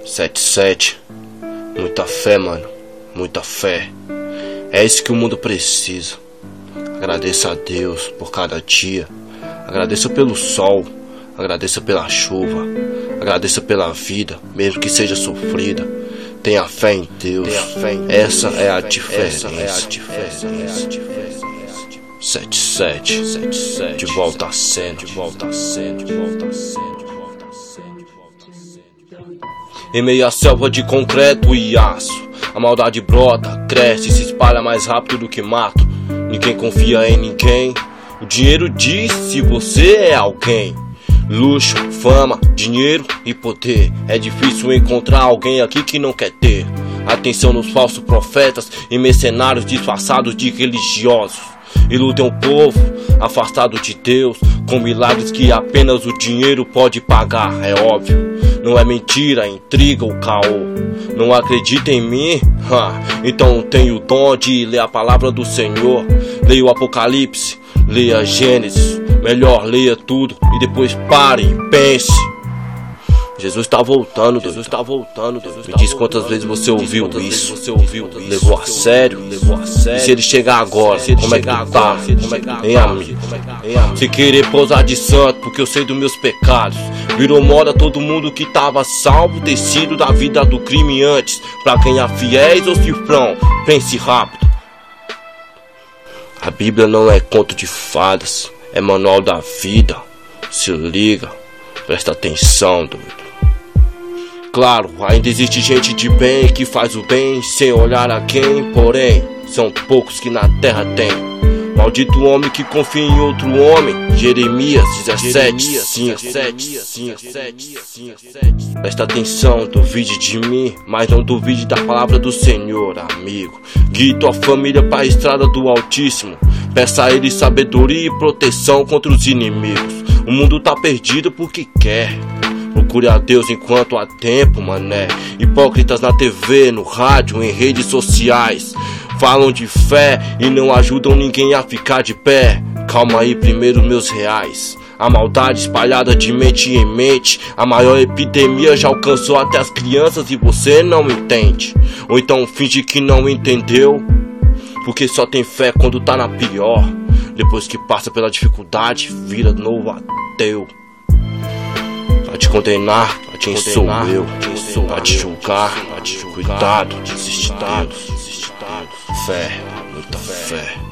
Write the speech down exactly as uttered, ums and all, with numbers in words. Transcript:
sete sete. Muita fé, mano. Muita fé. É isso que o mundo precisa. Agradeça a Deus por cada dia. Agradeça pelo sol. Agradeça pela chuva. Agradeça pela vida, mesmo que seja sofrida. Tenha fé em Deus. Essa é a diferença. sete sete. De volta a cena. De volta a cena. De volta a cena. Em meio à selva de concreto e aço, a maldade brota, cresce e se espalha mais rápido do que mato. Ninguém confia em ninguém. O dinheiro diz se você é alguém. Luxo, fama, dinheiro e poder. É difícil encontrar alguém aqui que não quer ter. Atenção nos falsos profetas e mercenários disfarçados de religiosos. Iludem o povo, afastado de Deus, com milagres que apenas o dinheiro pode pagar, é óbvio. Não é mentira, intriga ou caô. Não acredita em mim? Ha, então tenho o dom de ler a palavra do Senhor. Leia o Apocalipse, leia Gênesis. Melhor leia tudo e depois pare e pense. Jesus está voltando, Jesus está voltando. Me diz quantas vezes você ouviu isso, você ouviu isso, levou a sério, levou a sério. E se ele chegar agora, como é que tu tá? Hein, amigo? Se querer posar de santo, porque eu sei dos meus pecados. Virou moda todo mundo que tava salvo ter sido da vida do crime antes. Pra ganhar fiéis ou cifrão, pense rápido. A Bíblia não é conto de fadas, é manual da vida. Se liga, presta atenção, doido. Claro, ainda existe gente de bem que faz o bem sem olhar a quem, porém, são poucos que na terra tem. Maldito homem que confia em outro homem. Jeremias dezessete, cinco, sete. Presta atenção, duvide de mim, mas não duvide da palavra do Senhor, amigo. Guie tua família para a estrada do Altíssimo. Peça a Ele sabedoria e proteção contra os inimigos. O mundo tá perdido porque quer. Procure a Deus enquanto há tempo, mané. Hipócritas na T V, no rádio, em redes sociais. Falam de fé e não ajudam ninguém a ficar de pé. Calma aí, primeiro meus reais. A maldade espalhada de mente em mente. A maior epidemia já alcançou até as crianças e você não entende. Ou então finge que não entendeu, porque só tem fé quando tá na pior. Depois que passa pela dificuldade, vira novo ateu. Pra te condenar, quem sou eu? Pra te julgar, cuidado, desiste Deus. Fé, muita fé.